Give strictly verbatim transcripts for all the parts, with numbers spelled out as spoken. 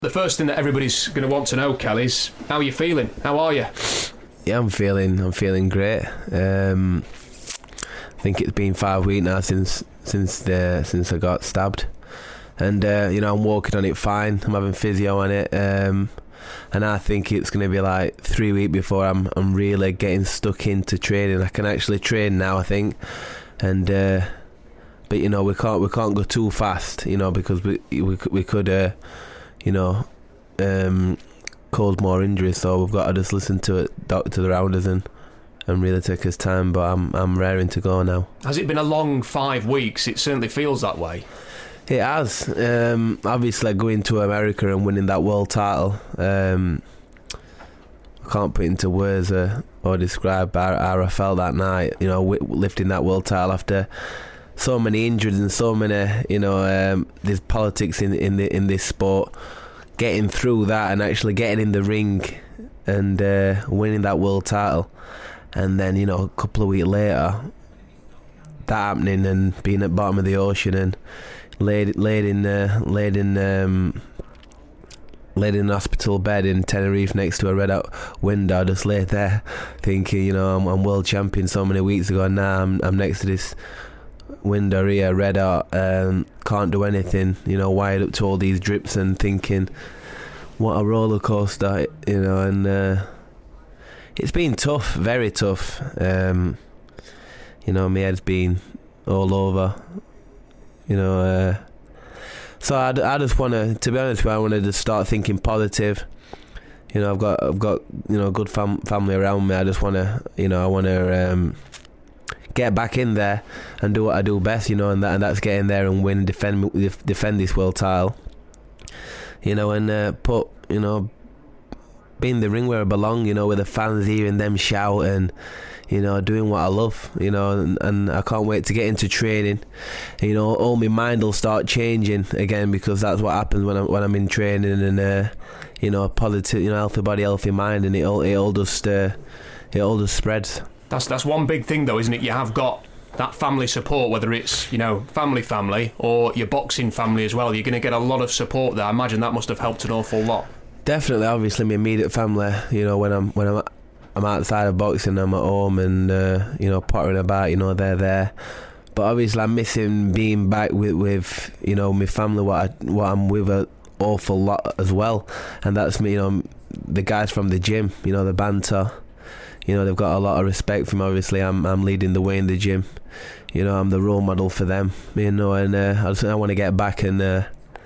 The first thing that everybody's going to want to know, Kel, is how are you feeling? How are you? Yeah, I'm feeling. I'm feeling great. Um, I think it's been five weeks now since since the since I got stabbed, and uh, you know I'm walking on it fine. I'm having physio on it, um, and I think it's going to be like three weeks before I'm I'm really getting stuck into training. I can actually train now, I think, and uh, but you know we can't we can't go too fast, you know, because we we we could. Uh, you know, um, cause more injuries, so we've got to just listen to it, doctor around us, and, and really take his time, but I'm I'm raring to go now. Has it been a long five weeks? It certainly feels that way. It has. Um, obviously, going to America and winning that world title, um, I can't put into words or, or describe how, how I felt that night, you know, w- lifting that world title after so many injuries and so many, you know, um, there's politics in in the in this sport. Getting through that and actually getting in the ring and uh, winning that world title, and then you know a couple of weeks later, that happening and being at the bottom of the ocean and laid laid in uh, laid in um, laid in an hospital bed in Tenerife next to a red hot window. I just laid there thinking, you know, I'm, I'm world champion so many weeks ago, and now I'm I'm next to this window here, red hot, um, can't do anything, you know, wired up to all these drips and thinking, what a roller coaster, you know, and uh, it's been tough, very tough. Um, you know, my head's been all over, you know, uh, so I, I just want to, to be honest with you, I want to just start thinking positive. You know, I've got, I've got, you know, good fam- family around me. I just want to, you know, I want to, um, get back in there and do what I do best, you know, and that and that's get in there and win, defend defend this world title, you know, and uh, put, you know, be in the ring where I belong, you know, with the fans hearing them shout and, you know, doing what I love, you know, and, and I can't wait to get into training. You know, all my mind will start changing again, because that's what happens when I'm when I'm in training, and uh, you know, positive, you know, healthy body, healthy mind, and it all it all just uh, it all just spreads. That's that's one big thing, though, isn't it? You have got that family support, whether it's, you know, family family or your boxing family as well. You're going to get a lot of support there. I imagine that must have helped an awful lot. Definitely, obviously, my immediate family. You know, when I'm when I'm I'm outside of boxing, I'm at home and uh, you know, pottering about. You know, they're there. But obviously, I'm missing being back with, with you know, my family. What I, what I'm with an awful lot as well, and that's me. You know, the guys from the gym. You know, the banter. You know, they've got a lot of respect for me. Obviously, I'm I'm leading the way in the gym. You know, I'm the role model for them. You know, and uh, I just I want to get back and uh,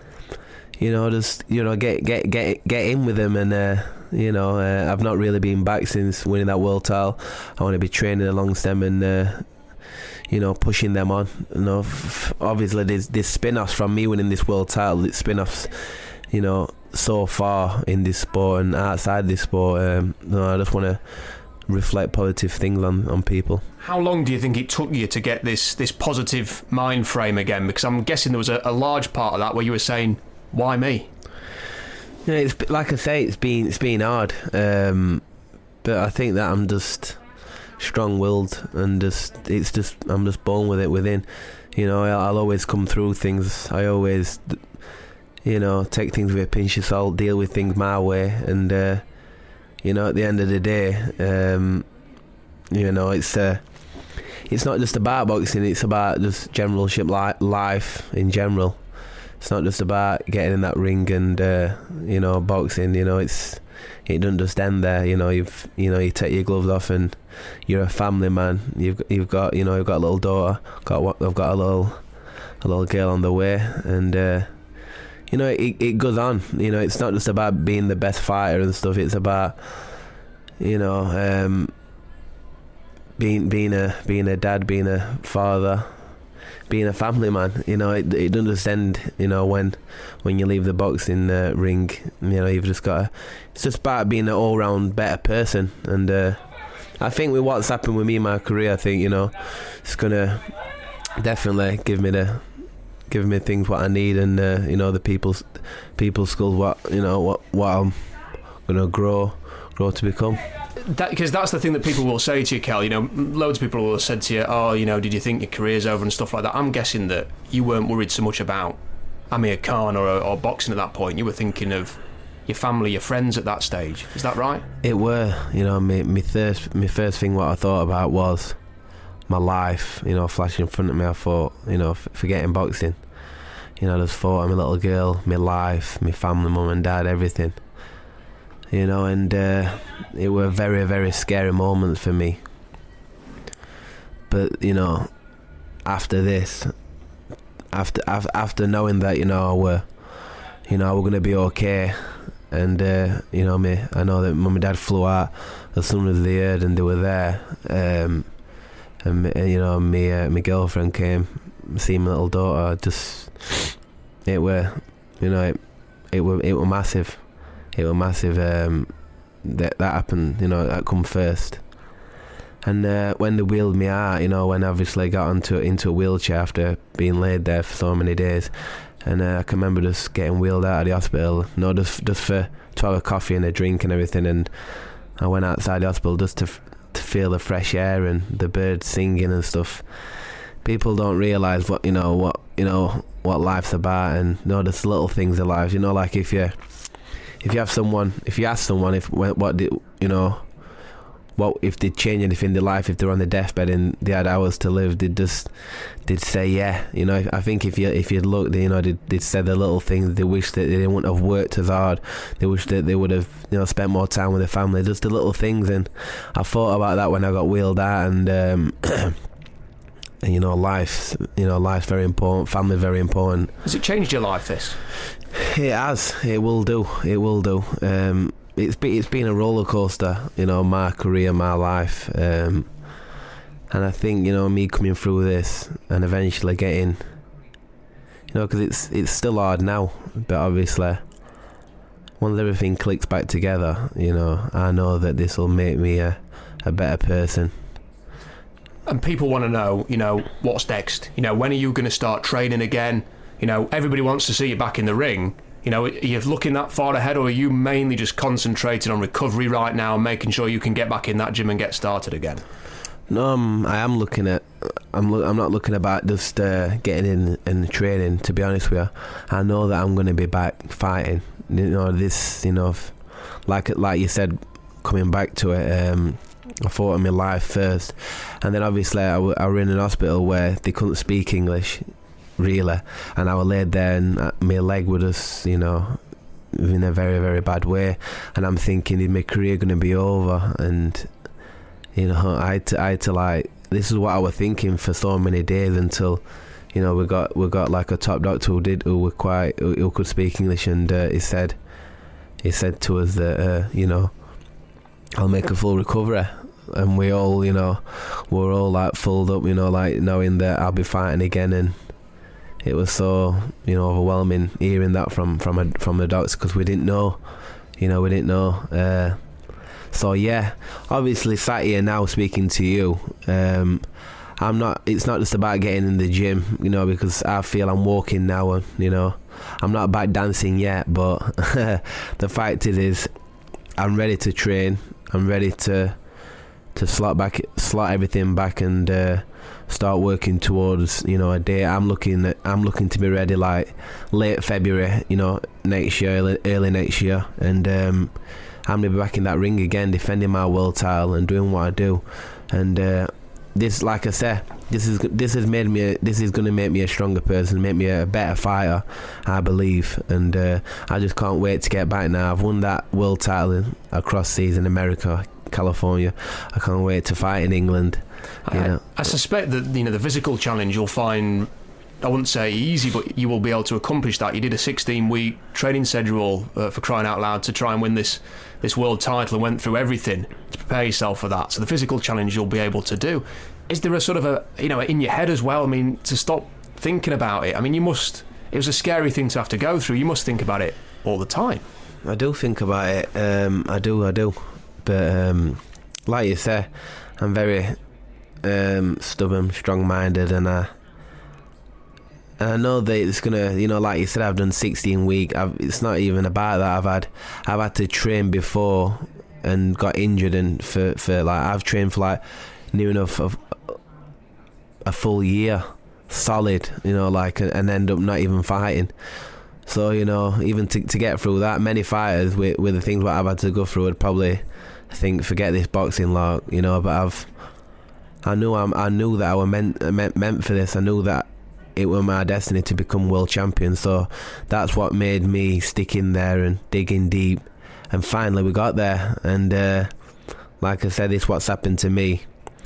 you know, just you know get get get get in with them. And uh, you know, uh, I've not really been back since winning that world title. I want to be training alongst them and uh, you know, pushing them on. You know, f- obviously there's there's spin-offs from me winning this world title. It's spin-offs, you know, so far in this sport and outside this sport. Um, no, I just want to reflect positive things on, on people. How long do you think it took you to get this this positive mind frame again? Because I'm guessing there was a, a large part of that where you were saying, why me? Yeah, it's like I say, it's been it's been hard, um, but I think that I'm just strong-willed and just it's just I'm just born with it within. You know, I'll, I'll always come through things. I always, you know, take things with a pinch of salt, deal with things my way, and uh, you know, at the end of the day, um, you know, it's uh, it's not just about boxing, it's about just generalship li- life in general. It's not just about getting in that ring and, uh, you know, boxing, you know, it's it doesn't just end there, you know, you've, you know, you take your gloves off and you're a family man. You've you've got, you know, you've got a little daughter, got I've got a little a little girl on the way, and uh, you know, it it goes on. You know, it's not just about being the best fighter and stuff. It's about, you know, um, being being a being a dad, being a father, being a family man. You know, it it doesn't just end, you know, when when you leave the boxing uh, ring. You know, you've just got to, it's just about being an all round better person. And uh, I think with what's happened with me in my career, I think, you know, it's gonna definitely give me the give me things what I need, and uh, you know, the people's people's skills, what, you know, what what I'm gonna grow grow to become. That, because that's the thing that people will say to you, Kel. You know, loads of people will have said to you, oh, you know, did you think your career's over and stuff like that. I'm guessing that you weren't worried so much about Amir Khan or, or boxing at that point. You were thinking of your family, your friends at that stage. Is that right? It were, you know, me, me first, me first thing what I thought about was my life, you know, flashing in front of me. I thought, you know, f- forgetting boxing. You know, I just thought of my little girl, my life, my family, mum and dad, everything. You know, and uh, it were very, very scary moments for me. But, you know, after this, after after, after knowing that, you know, I were, you know, I were going to be okay, and, uh, you know, me, I know that mum and dad flew out as soon as they heard and they were there, um, and, and, you know, me, uh, my girlfriend came, see my little daughter, just, it were, you know, it, it were, it were massive, it were massive, um, that, that happened, you know, that come first. And uh, when they wheeled me out, you know, when I obviously got onto into a wheelchair after being laid there for so many days, and uh, I can remember just getting wheeled out of the hospital, you know, just just for to have a coffee and a drink and everything. And I went outside the hospital just to f- to feel the fresh air and the birds singing and stuff. People don't realise what you know what you know what life's about, and you know, there's little things in life. You know, like if you if you have someone, if you ask someone if what did you know. What if they'd change anything in their life if they're on their deathbed and they had hours to live? They'd just they'd say yeah. You know, I think if you if you'd looked, you know, they'd, they'd say the little things. They wish that they wouldn't have worked as hard. They wish that they would have, you know, spent more time with their family. Just the little things. And I thought about that when I got wheeled out. And um, and you know, life, you know, life's very important. Family very important. Has it changed your life? This? It has. It will do. It will do. Um, It's been, it's been a roller coaster, you know, my career, my life, um, and I think, you know, me coming through this and eventually getting, you know, because it's it's still hard now, but obviously once everything clicks back together, you know, I know that this will make me a, a better person. And people want to know, you know, what's next? You know, when are you going to start training again? You know, everybody wants to see you back in the ring. You know, are you looking that far ahead, or are you mainly just concentrating on recovery right now and making sure you can get back in that gym and get started again? No, I'm, I am looking at. I'm. Lo- I'm not looking about just uh, getting in and training. To be honest with you, I know that I'm going to be back fighting. You know, this. You know, f- like like you said, coming back to it. Um, I fought in my life first, and then obviously I, w- I were in an hospital where they couldn't speak English. Really, and I was laid there and my leg was just, you know, in a very, very bad way, and I'm thinking, is my career going to be over? And, you know, I had to, I had to like, this is what I was thinking for so many days until, you know, we got we got like a top doctor who did, who were quite, who, who could speak English, and uh, he said, he said to us that, uh, you know, I'll make a full recovery. And we all, you know, we're all like filled up, you know, like knowing that I'll be fighting again. And it was so, you know, overwhelming hearing that from from a, from the doctors, because we didn't know, you know, we didn't know. Uh, so yeah, obviously sat here now speaking to you. Um, I'm not. It's not just about getting in the gym, you know, because I feel I'm walking now, and you know, I'm not back dancing yet. But the fact is, is I'm ready to train. I'm ready to to slot back, slot everything back, and. Uh, start working towards, you know, a day. I'm looking at, I'm looking to be ready like late February, you know, next year, early, early next year, and um, I'm gonna be back in that ring again, defending my world title and doing what I do. And uh, this, like I said, this is this has made me. A, this is gonna make me a stronger person, make me a better fighter, I believe. And uh, I just can't wait to get back now. I've won that world title across seas in America, California. I can't wait to fight in England. You know. I, I suspect that, you know, the physical challenge you'll find, I wouldn't say easy, but you will be able to accomplish that. You did a sixteen week training schedule, uh, for crying out loud, to try and win this this world title, and went through everything to prepare yourself for that. So the physical challenge you'll be able to do. Is there a sort of a, you know, in your head as well? I mean, to stop thinking about it. I mean, you must. It was a scary thing to have to go through. You must think about it all the time. I do think about it. Um, I do. I do. But um, like you say, I'm very um, stubborn, strong-minded, and I. And I know that it's gonna, you know, like you said, I've done sixteen week. I've, it's not even about that. I've had, I've had to train before and got injured, and for, for like I've trained for like near enough of a full year, solid, you know, like, and end up not even fighting. So, you know, even to to get through that, many fighters with with the things what I've had to go through would probably think, forget this boxing lot, you know. But I've, I knew I'm, I knew that I was meant meant meant for this. I knew that it was my destiny to become world champion. So that's what made me stick in there and dig in deep. And finally, we got there. And uh, like I said, it's what's happened to me.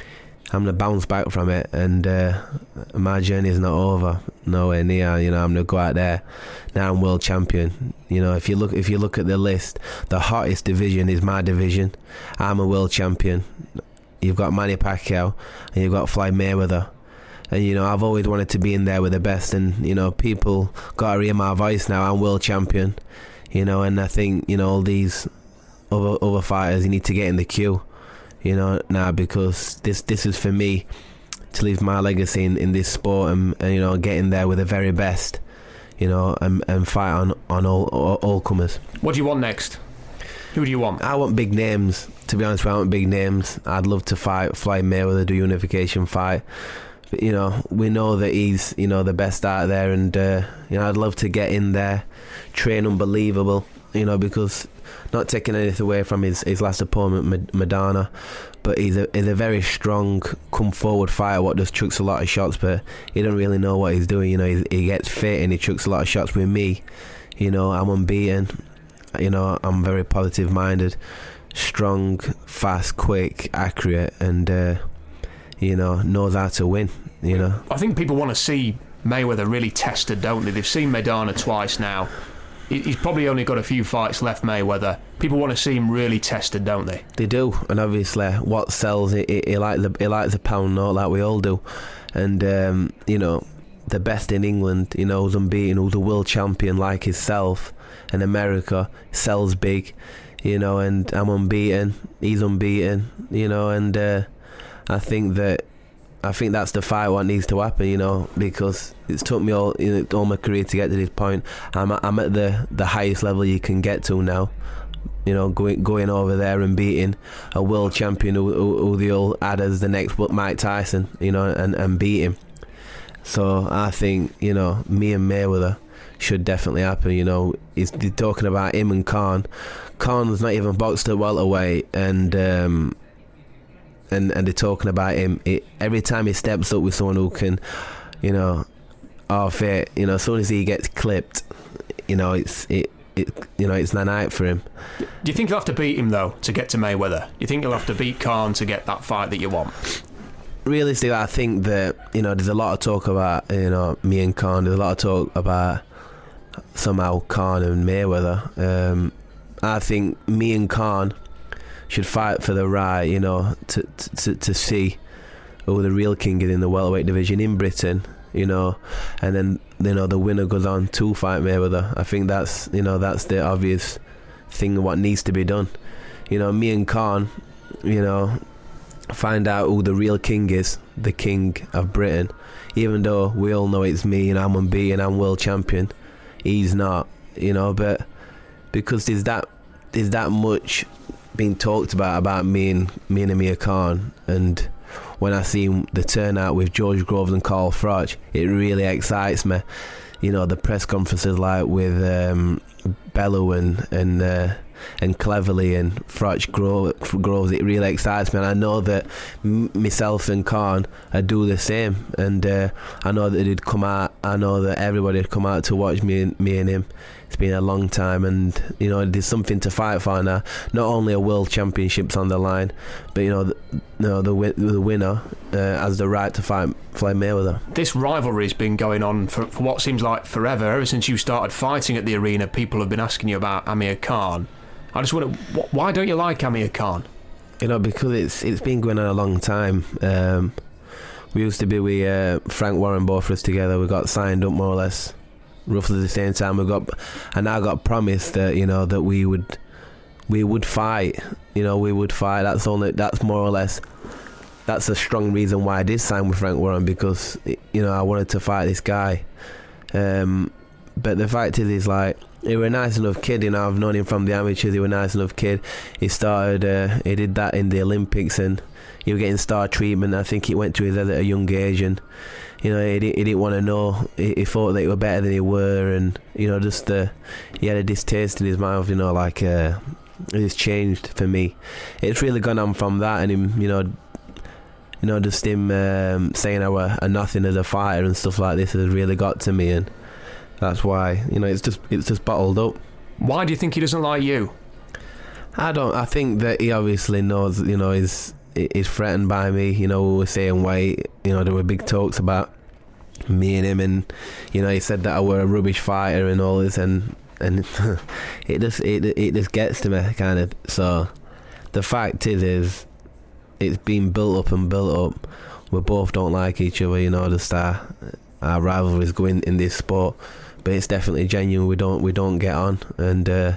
I'm gonna bounce back from it, and uh, my journey is not over, nowhere near. You know, I'm gonna go out there. Now I'm world champion. You know, if you look, if you look at the list, the hottest division is my division. I'm a world champion. You've got Manny Pacquiao, and you've got Floyd Mayweather. And you know, I've always wanted to be in there with the best. And you know, people gotta hear my voice now. I'm world champion. You know, and I think you know all these other other fighters, you need to get in the queue. You know, now, because this this is for me to leave my legacy in, in this sport, and, and you know, get in there with the very best, you know, and, and fight on, on all, all all comers. What do you want next? Who do you want? I want big names. To be honest, I want big names. I'd love to fight Floyd Mayweather, do unification fight. But, you know, we know that he's, you know, the best out there, and uh, you know, I'd love to get in there, train unbelievable, you know, because not taking anything away from his, his last opponent, Maidana, but he's a he's a very strong, come forward fighter. What just chucks a lot of shots, but he don't really know what he's doing. You know, he, he gets fit and he chucks a lot of shots. With me, you know, I'm unbeaten. You know, I'm very positive minded, strong, fast, quick, accurate, and uh, you know, knows how to win. You know, I think people want to see Mayweather really tested, don't they? They've seen Maidana twice now. He's probably only got a few fights left, Mayweather. People want to see him really tested, don't they? They do, and obviously what sells it, he likes the, he likes a pound note like we all do. And, um, you know, the best in England, you know, who's unbeaten, who's a world champion like himself, in America, sells big, you know, and I'm unbeaten, he's unbeaten, you know, and uh, I think that I think that's the fight what needs to happen, you know, because it's took me all, you know, all my career to get to this point. I'm at, I'm at the, the highest level you can get to now, you know, going going over there and beating a world champion who, who, who they all add as the next Mike Tyson, you know, and, and beat him. So I think, you know, me and Mayweather should definitely happen, you know. He's they're talking about him and Khan. Khan's not even boxed at welterweight, and... Um, And, and they're talking about him. It, every time he steps up with someone who can, you know, off it, you know, as soon as he gets clipped, you know, it's it, it you know, it's not night for him. Do you think you'll have to beat him though to get to Mayweather? Do you think you'll have to beat Khan to get that fight that you want? Realistically, I think that, you know, there's a lot of talk about, you know, me and Khan. There's a lot of talk about somehow Khan and Mayweather. Um, I think me and Khan should fight for the right, you know, to to to see who the real king is in the welterweight division in Britain, you know, and then, you know, the winner goes on to fight Mayweather. I think that's, you know, that's the obvious thing what needs to be done. You know, me and Khan, you know, find out who the real king is, the king of Britain. Even though we all know it's me and I'm unbeaten, I'm world champion, he's not, you know, but because there's that there's that much being talked about about me and me and Amir Khan, and when I see the turnout with George Groves and Carl Froch, it really excites me. You know, the press conferences like with um, Bellew and and uh, and Cleverly and Froch Groves, it really excites me, and I know that m- myself and Khan I do the same, and uh, I know that they'd come out. I know that everybody would come out to watch me and me and him. It's been a long time, and you know, there's something to fight for now. Not only a world championships on the line, but you know, the, you know, the, the winner uh, has the right to fight Floyd Mayweather. This rivalry's been going on for, for what seems like forever. Ever since you started fighting at the arena, people have been asking you about Amir Khan. I just wonder, why don't you like Amir Khan? You know, because it's it's been going on a long time. Um, we used to be with uh, Frank Warren, both of us together. We got signed up more or less roughly the same time. We got, and I got promised that, you know, that we would we would fight. You know, we would fight. That's only that's more or less. That's a strong reason why I did sign with Frank Warren, because, you know, I wanted to fight this guy. Um, but the fact is, he's like, he was a nice enough kid, you know. I've known him from the amateurs. He was a nice enough kid. He started, uh, he did that in the Olympics, and he was getting star treatment. I think he went to his head at a young age, and you know, he, he didn't want to know. He, he thought that he were better than he were, and you know, just uh, he had a distaste in his mouth. You know, like uh, it's changed for me. It's really gone on from that, and him, you know, you know, just him um, saying I were a nothing as a fighter and stuff like this has really got to me, and that's why, you know, it's just it's just bottled up. Why do you think he doesn't like you? I don't. I think that he obviously knows, you know, he's he's threatened by me. You know, we were saying weight. You know, there were big talks about me and him, and you know, he said that I were a rubbish fighter and all this, and and it just it it just gets to me, kind of. So the fact is, is it's been built up and built up. We both don't like each other. You know, just our our rivalries going in this sport. But it's definitely genuine. We don't we don't get on, and uh,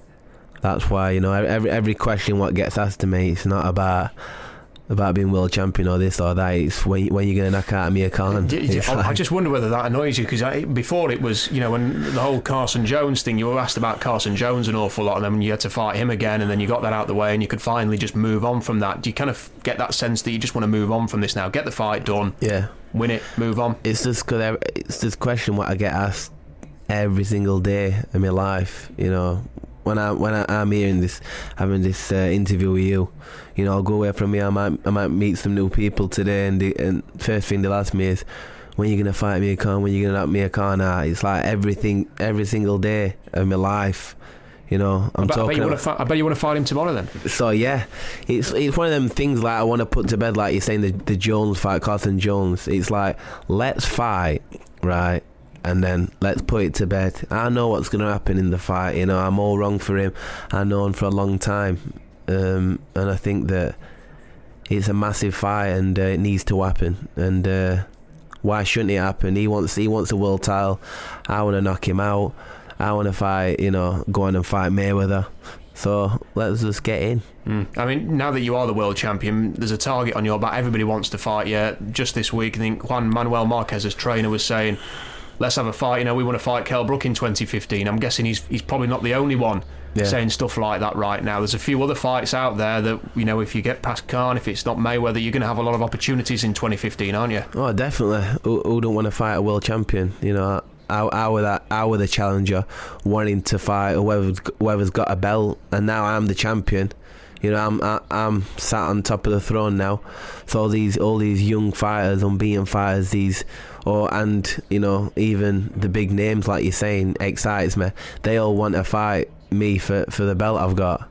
that's why, you know, every every question what gets asked to me, it's not about about being world champion or this or that. It's when when you're going to knock out Amir Khan. I, I like, just wonder whether that annoys you, because before it was, you know, when the whole Carson Jones thing, you were asked about Carson Jones an awful lot, and then you had to fight him again, and then you got that out of the way, and you could finally just move on from that. Do you kind of get that sense that you just want to move on from this now, get the fight done, yeah, win it, move on? It's just because it's this question what I get asked every single day of my life, you know. When I when I, I'm here in this having this uh, interview with you, you know, I'll go away from here. I might I might meet some new people today, and the and first thing they'll ask me is, when are you gonna fight me a Khan? When are you gonna knock me a Khan out? It's like everything every single day of my life. You know, I'm I bet, talking. I bet, you want to fight, I bet you want to fight him tomorrow then. So yeah, it's it's one of them things like I want to put to bed, like you're saying, the the Jones fight, Carson Jones. It's like, let's fight, right? And then let's put it to bed. I know what's going to happen in the fight. You know, I'm all wrong for him. I've known for a long time, um, and I think that it's a massive fight, and uh, it needs to happen. And uh, why shouldn't it happen? He wants he wants a world title. I want to knock him out. I want to fight. You know, go on and fight Mayweather. So let's just get in. Mm. I mean, now that you are the world champion, there's a target on your back. Everybody wants to fight you. Just this week, I think Juan Manuel Marquez's trainer was saying, let's have a fight, you know, we want to fight Kell Brook in twenty fifteen. I'm guessing he's he's probably not the only one yeah. saying stuff like that right now. There's a few other fights out there that, you know, if you get past Khan, if it's not Mayweather, you're going to have a lot of opportunities in twenty fifteen, aren't you? Oh, definitely. Who, who don't want to fight a world champion? You know, I, I, were that, I were the challenger wanting to fight whoever's, whoever's got a belt, and now I'm the champion. You know, I'm I, I'm sat on top of the throne now. So all these all these young fighters, unbeaten fighters, these or and you know, even the big names like you're saying excites me. They all want to fight me for, for the belt I've got.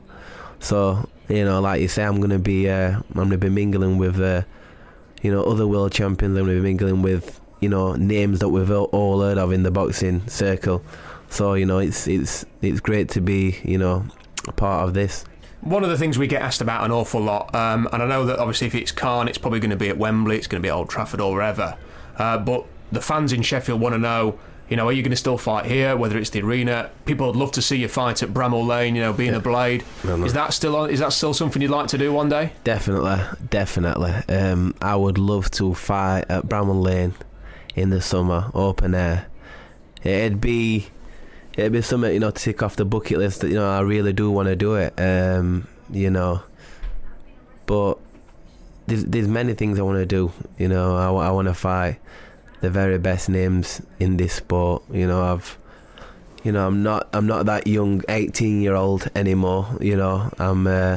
So you know, like you say, I'm gonna be uh, I'm gonna be mingling with uh, you know, other world champions. I'm gonna be mingling with, you know, names that we've all heard of in the boxing circle. So you know, it's it's it's great to be, you know, a part of this. One of the things we get asked about an awful lot, um, and I know that obviously if it's Khan, it's probably going to be at Wembley, it's going to be at Old Trafford or wherever, uh, but the fans in Sheffield want to know, you know, are you going to still fight here, whether it's the arena? People would love to see you fight at Bramall Lane, you know, being yeah. a Blade. No, no. Is that still on, is that still something you'd like to do one day? Definitely, definitely. Um, I would love to fight at Bramall Lane in the summer, open air. It'd be... It'd be something, you know, to tick off the bucket list that, you know, I really do want to do it, um, you know. But there's, there's many things I want to do, you know. I, I want to fight the very best names in this sport, you know. I've, you know, I'm not, I'm not that young eighteen year old anymore, you know. I'm, uh,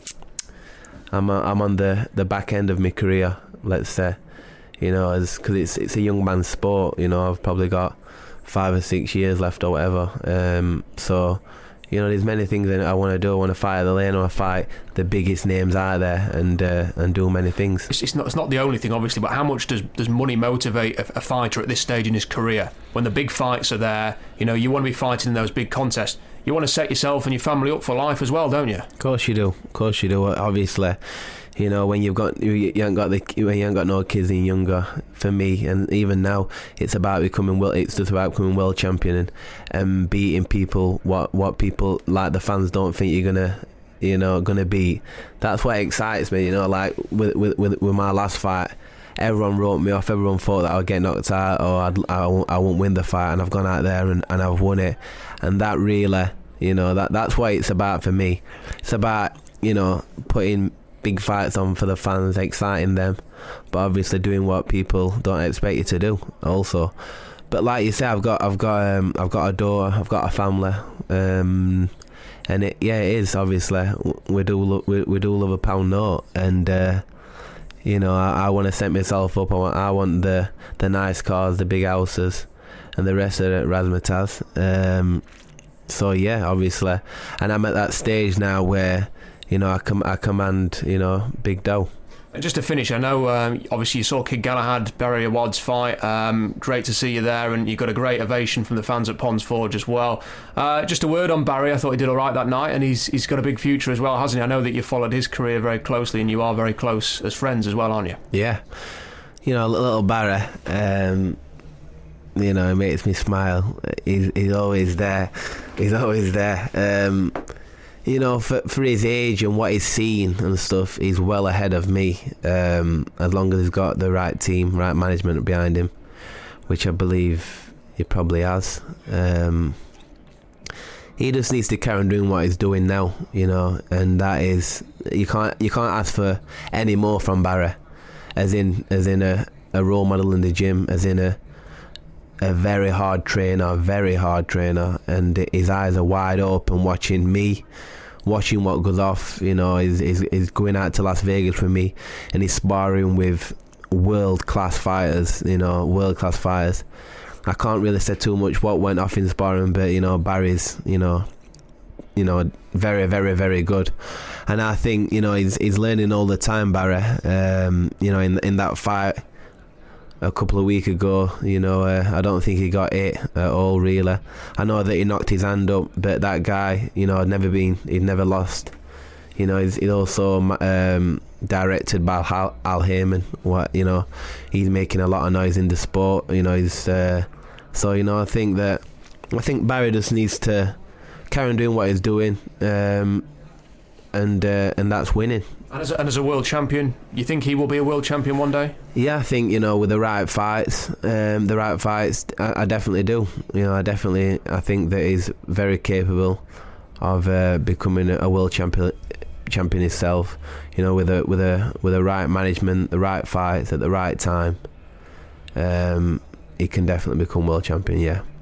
I'm, uh, I'm on the, the back end of my career, let's say, you know, as because it's, it's a young man's sport, you know. I've probably got five or six years left or whatever, um, so you know, there's many things that I want to do. I want to fight at the lane, I want to fight the biggest names out there, and uh, and do many things. It's, it's not it's not the only thing, obviously, but how much does does money motivate a, a fighter at this stage in his career? When the big fights are there, you know, you want to be fighting in those big contests. You want to set yourself and your family up for life as well, don't you? Of course you do. Of course you do. Obviously, you know, when you've got you, you haven't got the when you haven't got no kids and younger. For me, and even now, it's about becoming world. It's just about becoming world champion and, and beating people. What what people like the fans don't think you're gonna, you know, gonna beat. That's what excites me. You know, like with with with, with my last fight, everyone wrote me off. Everyone thought that I would get knocked out or I'd, I, won't, I won't win the fight, and I've gone out there and, and I've won it. And that really, you know, that that's what it's about for me. It's about, you know, putting big fights on for the fans, exciting them, but obviously doing what people don't expect you to do also. But like you say, I've got I've got um, I've got a daughter, I've got a family, um, and it yeah it is obviously we do lo- we, we do love a pound note, and uh, you know I, I want to set myself up. I want I want the the nice cars, the big houses, and the rest of it razzmatazz. Um, so yeah, obviously, and I'm at that stage now where, you know, I com- I command, you know, big dough. And just to finish, I know um, obviously you saw Kid Galahad, Barry Awad's fight. Um, great to see you there, and you got a great ovation from the fans at Ponds Forge as well. Uh, just a word on Barry. I thought he did all right that night, and he's he's got a big future as well, hasn't he? I know that you followed his career very closely, and you are very close as friends as well, aren't you? Yeah, you know, little Barry. Um, you know, it makes me smile. He's he's always there. He's always there. Um, You know, for for his age and what he's seen and stuff, he's well ahead of me. Um, as long as he's got the right team, right management behind him, which I believe he probably has. Um, he just needs to carry on doing what he's doing now, you know, and that is, you can't you can't ask for any more from Barry, as in as in a, a role model in the gym, as in a a very hard trainer, very hard trainer, and his eyes are wide open watching me, watching what goes off. You know, he's, he's, he's going out to Las Vegas with me, and he's sparring with world-class fighters, you know, world-class fighters. I can't really say too much what went off in sparring, but, you know, Barry's, you know, you know, very, very, very good. And I think, you know, he's he's learning all the time, Barry. Um, you know, in in that fight a couple of weeks ago, you know, uh, I don't think he got hit at all, really. I know that he knocked his hand up, but that guy, you know, had never been, he'd never lost. You know, he's, he's also um, directed by Al, Al Heyman. What, you know, he's making a lot of noise in the sport. You know, he's uh, so, you know, I think that I think Barry just needs to carry on doing what he's doing, um, and uh, and that's winning. And as, a, and as a world champion, you think he will be a world champion one day? Yeah, I think, you know, with the right fights, um, the right fights, I, I definitely do. You know, I definitely, I think that he's very capable of uh, becoming a world champion, champion himself. You know, with a with a with a right management, the right fights at the right time, um, he can definitely become world champion. Yeah.